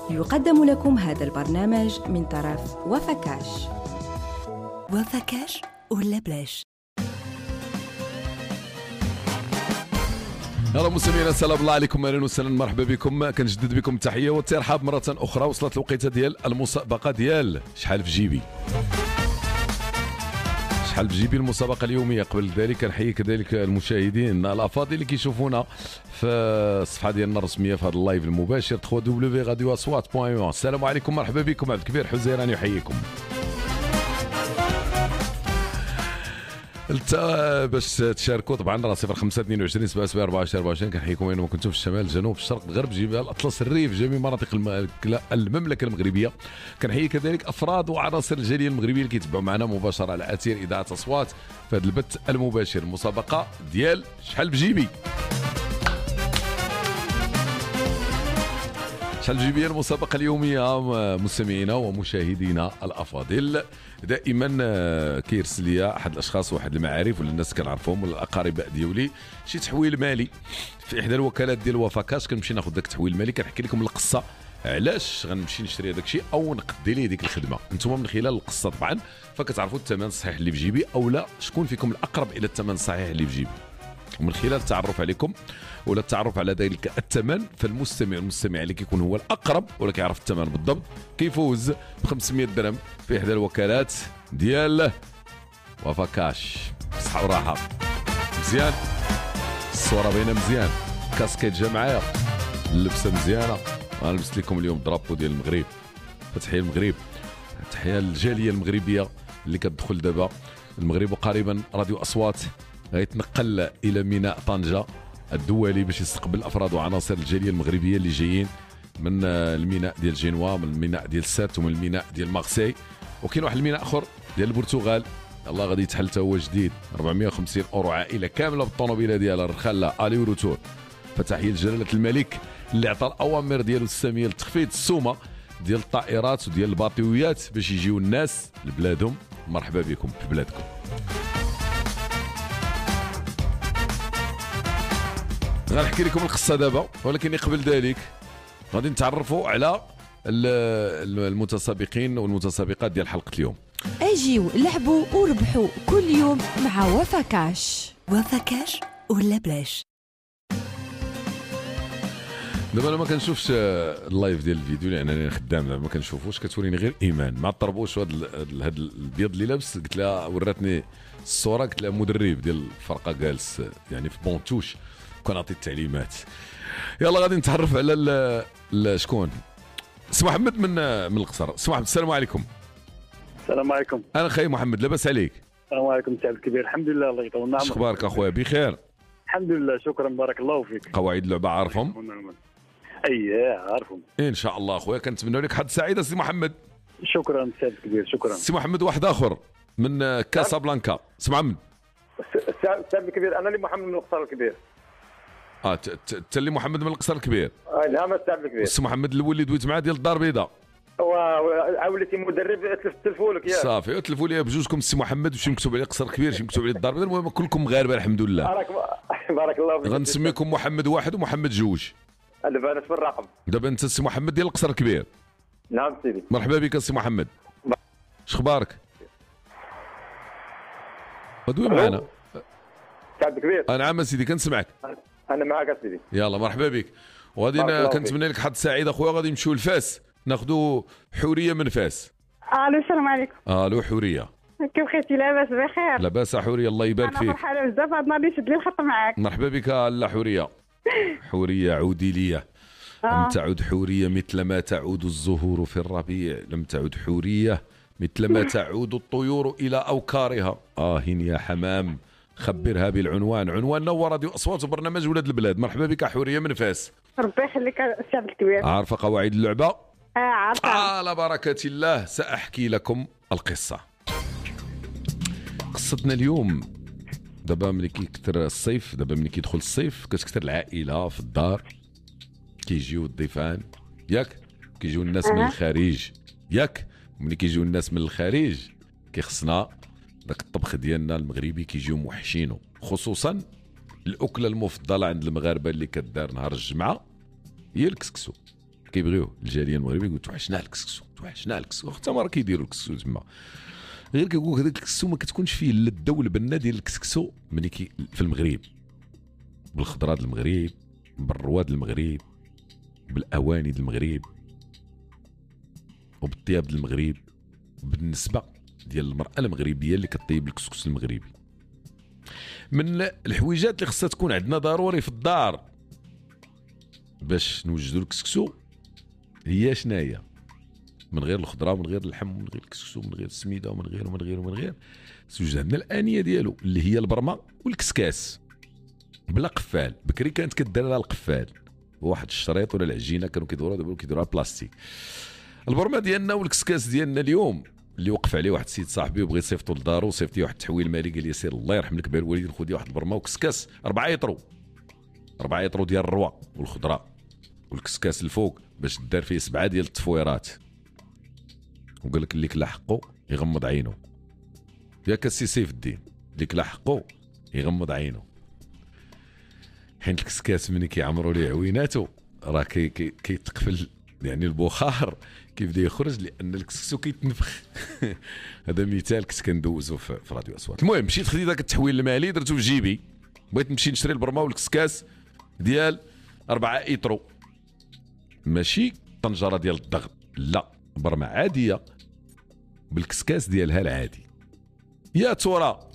يقدم لكم هذا البرنامج من طرف وفكاش. وفكاش ولا بلاش. يلا مستمعينا السلام الله عليكم، اهلا وسهلا، مرحبا بكم، كنجدد بكم التحيه والترحاب مره اخرى. وصلت الوقيته ديال المسابقه ديال شحال في جيبي. شحال في جيبي المسابقه اليوميه. قبل ذلك كنحيي كذلك المشاهدين الافاضل اللي كيشوفونا في الصفحه ديالنا الرسميه في هذا اللايف المباشر www.radioaswat.1. السلام عليكم، مرحبا بكم، عبد الكبير حزيراني يحييكم. باش تشاركوا طبعا راه 0522 77 24 24. كنحييكم اينما كنتم في الشمال، الجنوب، الشرق، الغرب، جبال، الاطلس، الريف، جميع مناطق المملكه المغربيه. كنحيي كذلك افراد وعناصر الجاليه المغربيه اللي كيتبعوا معنا مباشره على اثير اذاعه اصوات في هذا البث المباشر. المسابقه ديال شحال بجيبي. شحال بجيبي المسابقه اليوميه مستمعينا ومشاهدينا الافاضل. دائما كيرسل لي احد الاشخاص واحد المعارف ولا الناس كنعرفهم ولا الاقارباء ديالي شي تحويل مالي في احدى الوكالات ديال وفكاش. كنمشي ناخذ داك التحويل المالي، كنحكي لكم القصه علاش غنمشي نشري هذاك الشيء او نقدي ليه ديك الخدمه. انتم من خلال القصه طبعا فكتعرفوا الثمن الصحيح اللي في جيبي او لا، شكون فيكم الاقرب الى الثمن الصحيح اللي في جيبي. ومن خلال التعرف عليكم ولا التعرف على ذلك الثمن، فالمستمع اللي كيكون هو الاقرب ولا كيعرف الثمن بالضبط كيفوز ب 500 درهم في احدى الوكالات ديال وفكاش. صحه وراحه. مزيان، الصوره باينه مزيان، كاسكيت جا معايا، اللبسه مزيانه. غنلبس لكم اليوم درابو ديال المغرب. فتحيه المغرب، تحيه للجاليه المغربيه اللي كتدخل دابا المغرب. وقريبا راديو اصوات غيتنقل الى ميناء طنجة الدولي باش يستقبل افراد وعناصر الجاليه المغربيه اللي جايين من الميناء ديال جنوا، من الميناء ديال سات، ومن الميناء ديال مارسي. وكاين واحد الميناء اخر ديال البرتغال يلاه غادي يتحل حتى هو جديد، 450 اورو عائله كامله بالطوموبيله ديالها رخاله الي وروتور. فتحيه لجلاله الملك اللي عطى الاوامر ديالو الساميه لتخفيض السومه ديال الطائرات وديال الباطيويات باش يجيو الناس لبلادهم. مرحبا بكم في بلادكم. غنحكي لكم القصه دابا، ولكن قبل ذلك غادي نتعرفوا على المتسابقين والمتسابقات ديال حلقه اليوم. اجيو لعبوا وربحوا كل يوم مع وفكاش. وفكاش ولا بلاش. دابا انا ما كنشوفش اللايف ديال الفيديو لان انا خدام، ما كنشوفوش، كتوريني غير ايمان مع الطربوش. هذا البيض اللي لابس، قلت لها وراتني الصوره، قلت لها مدرب ديال الفرقه جالس يعني في بونتوش كنعطي التعليمات. يلا غادي نتعرف على شكون. سي محمد من القصر. سي محمد السلام عليكم. السلام عليكم. انا خاي محمد، لاباس عليك؟ السلام عليكم سي عبد الكبير. الحمد لله، الله يطول عمرك. اخبارك اخويا؟ بخير الحمد لله، شكرا، بارك الله فيك. قواعد اللعبه عارفهم؟ اييه عارفهم ان شاء الله اخويا، كنتمنى لك حد سعيد سي محمد. شكرا سي عبد الكبير، شكرا. سي محمد واحد اخر من كاسابلانكا. سي محمد. سي عبد الكبير، انا اللي محمد من القصر الكبير. انت اللي محمد من القصر الكبير. لا ما سي عبد الكبير. سي محمد الاول اللي دويت معاه ديال الدار البيضاء. وليتي مدرب تلفوا لك ياك. صافي تلفوا لي بجوجكم سي محمد، وشي مكتوب عليه قصر كبير، شي مكتوب عليه الدار البيضاء. المهم كلكم مغاربه الحمد لله. بارك الله فيك. غنسميكم محمد واحد ومحمد جوج. دابا انا في الرقم. دابا انت سي محمد ديال القصر الكبير. نعم سيدي. مرحبا بك سي محمد. شخبارك؟ دوي معنا سي عبد الكبير. نعم سيدي كنسمعك. انا معك سيدي. يلا مرحبا بك. وغادي كنتمنى لك حد سعيد اخويا. غادي نمشيو لفاس، ناخذوا حوريه من فاس. الو السلام عليكم. الو حوريه، كيف بخيتي؟ لاباس بخير؟ لاباس حوريه، الله يبارك فيك. انا فرحانه بزاف هاد النهار اللي شد لي الخط معاك. مرحبا بك لا حوريه. حوريه عودي لي. لم تعد حوريه مثل ما تعود الزهور في الربيع، لم تعد حوريه مثل ما تعود الطيور الى اوكارها. يا حمام خبرها بالعنوان. عنواننا هو راديو اصوات وبرنامج ولاد البلاد. مرحبا بك حوريه من فاس. ربي يخليك السي عبد الكبير. عارفه قواعد اللعبه؟ عارفه. على بركه الله ساحكي لكم القصه. قصتنا اليوم دابا ملي كيكثر الصيف، دابا ملي كيدخل الصيف كتكثر العائله في الدار، كيجيو الضيفان ياك، كيجيو الناس من الخارج ياك. ملي كيجيو الناس من الخارج كيخصنا داك الطبخ ديالنا المغربي كيجيو موحشينو، خصوصا الاكله المفضله عند المغاربه اللي كدار نهار الجمعه هي الكسكسو. كيبغيوه الجاليه المغربيه، يقول توحشنا الكسكسو توحشنا الكسكسو، حتى ما راه كيديروا الكسكسو تما، غير كيقول هذاك الكسكسو ما كتكونش فيه اللذه والبنه ديال الكسكسو ملي في المغرب، بالخضرات المغرب، بالرواد المغرب، بالاواني المغرب، وبالطياب المغرب، بالنسبه ديال المراه المغربيه اللي كطيب الكسكس المغربي. من الحويجات اللي خصها تكون عندنا ضروري في الدار باش نوجدوا الكسكسو هي شناهي؟ من غير الخضره ومن غير اللحم ومن غير الكسكسو ومن غير السميده ومن غير ومن غير ومن غير، توجد عندنا الانيه ديالو اللي هي البرمه والكسكاس بلا قفال. بكري كانت كدير لها القفال واحد الشريط ولا العجينه كانوا كيديروها، دابا كيديروها بلاستيك. البرمه ديالنا والكسكاس ديالنا اليوم اللي وقف عليه واحد السيد صاحبي وبغى يصيفطو لدارو، صيفط لي واحد التحويل مالي، قال لي سير الله يرحم لك بها الوالدين خذي واحد البرمه وكسكاس 4 يطرو 4 يطرو ديال الروا والخضره والكسكاس الفوق باش دار فيه 7 ديال التفويرات، وقال لك اللي كلا حقه يغمض عينه، ياك السي سيف الدين اللي كلا حقه يغمض عينه، حين الكسكاس ملي كيعمروا ليه عويناته راه كيتقفل يعني البخار كيبدا يخرج لان الكسكسو كيتنفخ. هذا مثال كنت كندوزو في راديو اصوات. المهم مشيت خديت داك التحويل المالي درتو في جيبي، بغيت نمشي نشري البرمه والكسكاس ديال 4 ايطرو، ماشي طنجره ديال الضغط، لا برمه عاديه بالكسكاس ديالها العادي. يا ترى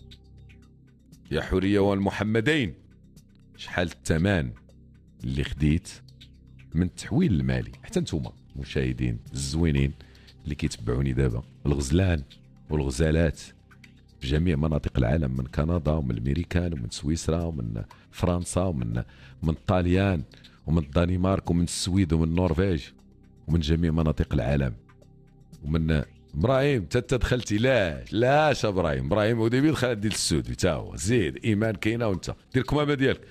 يا حوريه والمحمدين شحال الثمن اللي خديت من التحويل المالي؟ حتى نتوما مشاهدين الزوينين اللي كيتبعوني دابا، الغزلان والغزالات في جميع مناطق العالم، من كندا ومن الامريكان ومن سويسرا ومن فرنسا ومن الطاليان ومن الدنمارك ومن السويد ومن النرويج ومن جميع مناطق العالم، ومن ابراهيم انت دخلتي لا ابراهيم وديبي دخل ديال السود حتى هو، زيد ايمان كاينه وانت دير الكمامه ديالك،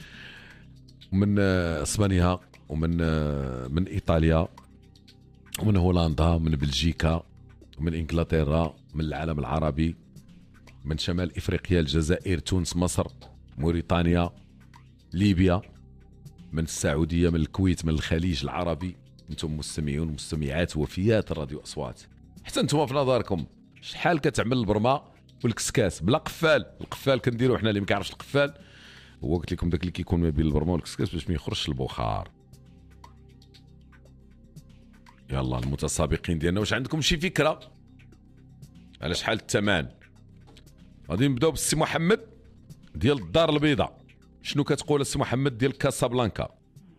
ومن اسبانيا ومن ايطاليا ومن هولندا من بلجيكا ومن انجلترا من العالم العربي، من شمال افريقيا الجزائر تونس مصر موريتانيا ليبيا، من السعوديه من الكويت من الخليج العربي. انتم مستمعون ومستمعات وفيات الراديو اصوات، حتى انتم في نظركم شحال كتعمل البرمه والكسكاس بلا قفال؟ القفال كنديروا حنا اللي ما كيعرفش القفال هو قلت لكم داك اللي كيكون ما بين البرمه والكسكاس باش ما يخرجش البخار. يلا المتسابقين ديالنا واش عندكم شي فكره على شحال الثمن؟ غادي نبداو بالسي محمد ديال الدار البيضاء. شنو كتقول السي محمد ديال كاسابلانكا؟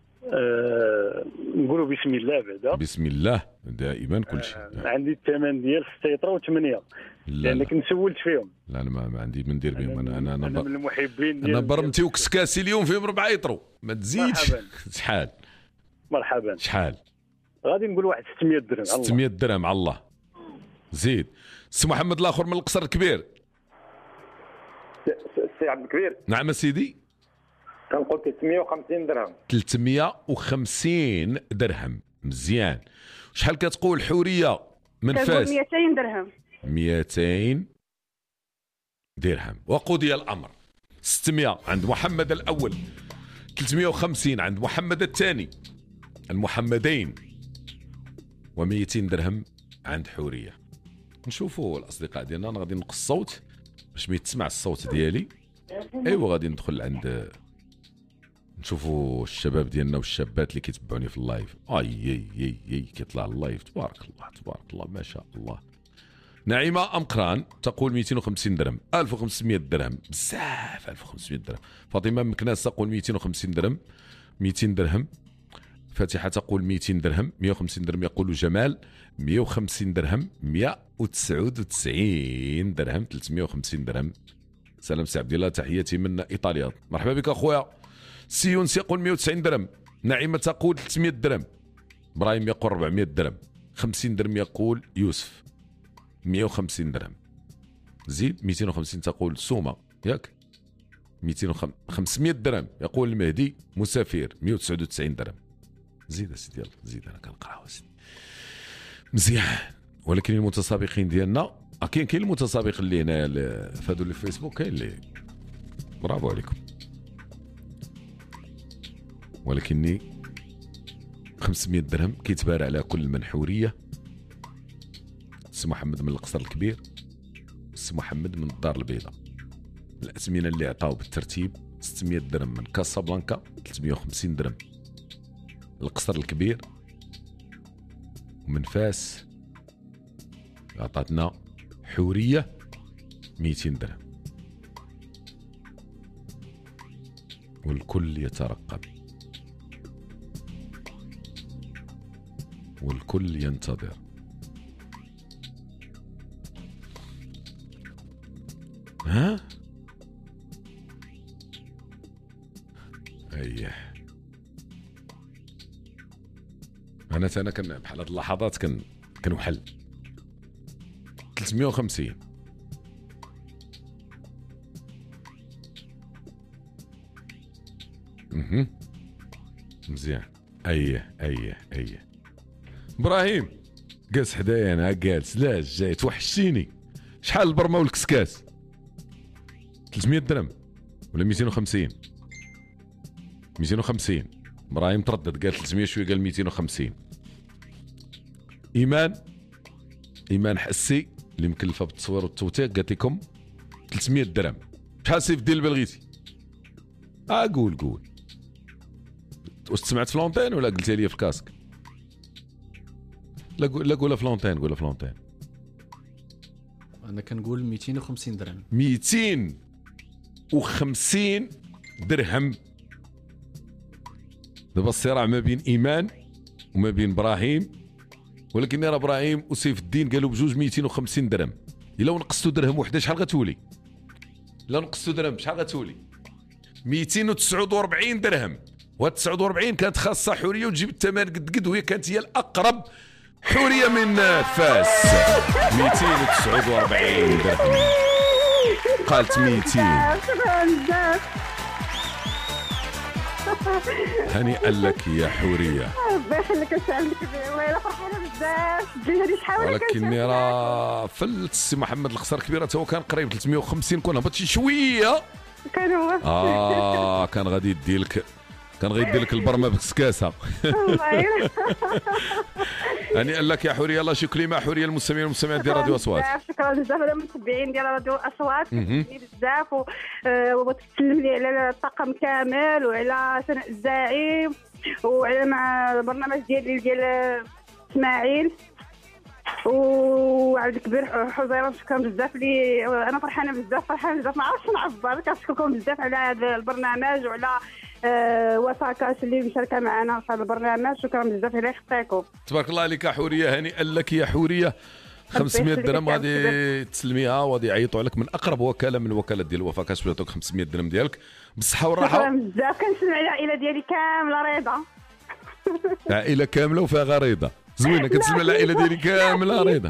نقولوا بسم الله بعدا. بسم الله دائما كل شيء. عندي الثمن ديال 6 يطرو و8 لانك نسولت فيهم. لا انا ما عندي من ندير بهم. انا من المحبين ديال انا برمتي وكسكاسي اليوم فيهم 4 يطرو ما تزيدش. شحال؟ مرحبا. شحال؟ غادي نقول واحد 600 درهم. 600 درهم على الله. زيد السي محمد الاخر من القصر الكبير. السي عبد الكبير. نعم سيدي. كنقول 350 درهم. 350 درهم مزيان. شحال كتقول حوريه من فاس؟ 200 درهم. 200 درهم. وقضي الامر. 600 عند محمد الاول، 350 عند محمد الثاني، المحمدين، و200 درهم عند حوريه. نشوفوا الاصدقاء ديالنا. انا غادي نقص الصوت باش ما يتسمع الصوت ديالي. ايوا غادي ندخل عند نشوفوا الشباب ديالنا والشابات اللي كيتبعوني في اللايف. اي كيطلع اللايف. تبارك الله ما شاء الله. نعيمه امقران تقول 250 درهم. 1500 درهم بزاف. 1500 درهم. فاطمه مكناس تقول 250 درهم 200 درهم. فاتحه تقول 200 درهم. 150 درهم يقول جمال. 150 درهم. 199 درهم. 350 درهم. سلام سي عبد الله تحياتي من ايطاليا. مرحبا بك اخويا. سيونس يقول 190 درهم. نعيمه تقول 300 درهم. ابراهيم يقول 400 درهم. 50 درهم يقول يوسف. 150 درهم. زيد 250 تقول سومه ياك. 500 درهم يقول المهدي مسافر. 199 درهم. زيد سيدي يلا زيد انا كنقرا سيدي مزيان. ولكن المتسابقين ديالنا كاين المتسابق اللي هنا فادوا لي فيسبوك كاين اللي برافو عليكم. ولكني 500 درهم كيتبارى على كل من حوريه، السي محمد من القصر الكبير، السي محمد من الدار البيضاء. الأثمنة اللي عطاو بالترتيب 600 درهم من كاسابلانكا، 350 درهم القصر الكبير، ومن فاس عطاتنا حورية 200 درهم. والكل يترقب والكل ينتظر. ها؟ ايه انا كان بحال هاد اللحظات كنوحل. 350 مزيان. ايه ابراهيم جالس حدايا، انا جالس لاش جاي توحشتيني. شحال البرمه والكسكاس؟ 300 درهم ولا 250؟ 250. ابراهيم تردد قال 300 شويه، قال 250. ايمان حسي اللي مكلفه بالتصوير والتوثيق قالت لكم 300 درهم. شحال سيف ديال بلغيتي؟ قول. واش سمعت فلونتين ولا قلتها لي في الكاسك؟ لا قولها فلونتين. انا كنقول 250 درهم. 250 درهم. دابا الصراع ما بين ايمان وما بين ابراهيم، ولكن راه ابراهيم وسيف الدين قالوا بجوج 250 درهم. الا نقصتوا درهم وحده شحال غتولي؟ الا نقصتوا درهم شحال غتولي؟ 249 درهم. وهاد 49 كانت خاصه حوريه وتجيب الثمن قد وهي كانت هي الاقرب. حوريه من فاس 249 درهم. قالت 200. هنيئا لك يا حوريه. ربي يخليك الشعب الكبير، والله فرحانه بزاف. تجيني شحال ولكن راه فلت السي محمد القصر الكبير حتى هو كان قريب 350. كون هبط شي شويه كان هو كان غادي يدير لك البرمه بكسكاسه. هنيئا لك يا حوريه. الله شي كلمه حوريه المستمعين والمستمعات ديال راديو اصوات. شكرا بزاف على المتابعين ديال راديو اصوات، كتعجبني بزاف وتسلم لي على الطاقم كامل وعلى سناء الزعيم وعلى مع البرنامج ديال اسماعيل وعبد الكبير حزيران. شكرا بزاف لي، انا فرحانه بزاف ما عرفتش نعبر. كنشكركم بزاف على هذا البرنامج وعلى وفاكاش اللي مشاركه معنا في هذا البرنامج. شكرا بزاف الله يخطيكم. تبارك الله عليك يا حوريه. هنيئا لك يا حوريه. 500 درهم غادي تسلميها وغادي يعيطوا عليك من اقرب وكاله من الوكالات ديال وفاكاش بيعطوك 500 درهم ديالك بالصحه والراحه. شكرا بزاف. كنسلم على العائله ديالي كامله رضا. عائله كامله وفيها غريضه زوينه. كتسلم على العائله ديالي كامله رضا.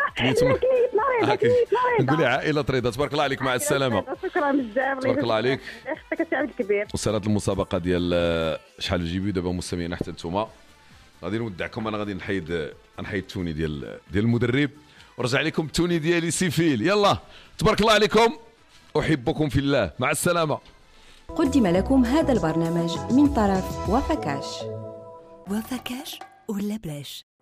نقولي عائله رضا. تبارك الله عليك. مع السلامه. شكرا بزاف. تبارك الله عليك. يخطيك الشعب الكبير. وصلت المسابقه ديال شحال تجيبوا دابا مستمعين حتى نتوما. غادي نودعكم. انا غادي نحيد التوني ديال المدرب ورجع لكم التوني ديالي سيفيل. يلا تبارك الله عليكم. احبكم في الله. مع السلامه. قدم لكم هذا البرنامج من طرف وفاكاش وفاكاش ولا بلاش.